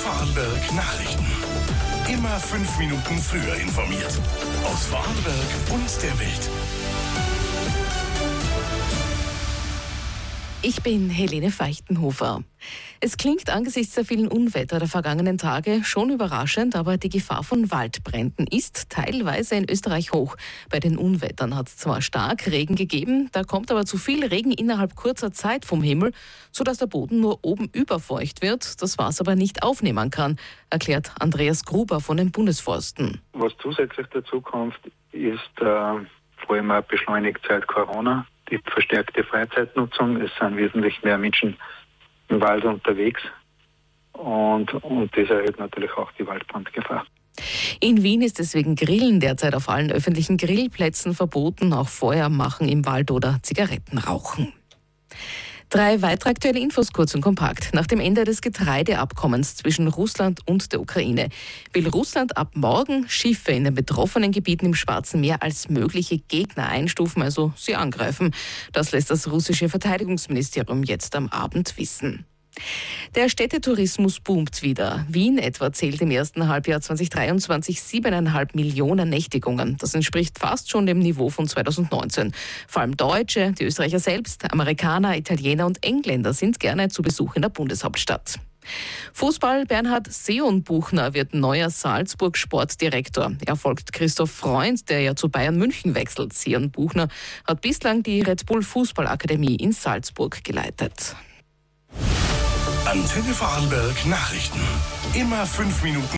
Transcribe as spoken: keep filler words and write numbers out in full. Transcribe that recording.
Vorarlberg Nachrichten. Immer fünf Minuten früher informiert. Aus Vorarlberg und der Welt. Ich bin Helene Feichtenhofer. Es klingt angesichts der vielen Unwetter der vergangenen Tage schon überraschend, aber die Gefahr von Waldbränden ist teilweise in Österreich hoch. Bei den Unwettern hat es zwar stark Regen gegeben, da kommt aber zu viel Regen innerhalb kurzer Zeit vom Himmel, sodass der Boden nur oben überfeucht wird, das Wasser aber nicht aufnehmen kann, erklärt Andreas Gruber von den Bundesforsten. Was zusätzlich dazu kommt, ist äh, vor allem auch beschleunigt seit Corona die verstärkte Freizeitnutzung. Es sind wesentlich mehr Menschen im Wald unterwegs und, und das erhöht natürlich auch die Waldbrandgefahr. In Wien ist deswegen Grillen derzeit auf allen öffentlichen Grillplätzen verboten, auch Feuer machen im Wald oder Zigaretten rauchen. Drei weitere aktuelle Infos kurz und kompakt. Nach dem Ende des Getreideabkommens zwischen Russland und der Ukraine will Russland ab morgen Schiffe in den betroffenen Gebieten im Schwarzen Meer als mögliche Gegner einstufen, also sie angreifen. Das lässt das russische Verteidigungsministerium jetzt am Abend wissen. Der Städtetourismus boomt wieder. Wien etwa zählt im ersten Halbjahr zweitausenddreiundzwanzig siebeneinhalb Millionen Nächtigungen. Das entspricht fast schon dem Niveau von zweitausendneunzehn. Vor allem Deutsche, die Österreicher selbst, Amerikaner, Italiener und Engländer sind gerne zu Besuch in der Bundeshauptstadt. Fußball: Bernhard Seeon-Buchner wird neuer Salzburg-Sportdirektor. Er folgt Christoph Freund, der ja zu Bayern München wechselt. Seeon-Buchner hat bislang die Red Bull Fußballakademie in Salzburg geleitet. Antenne Vorarlberg Nachrichten. Immer fünf Minuten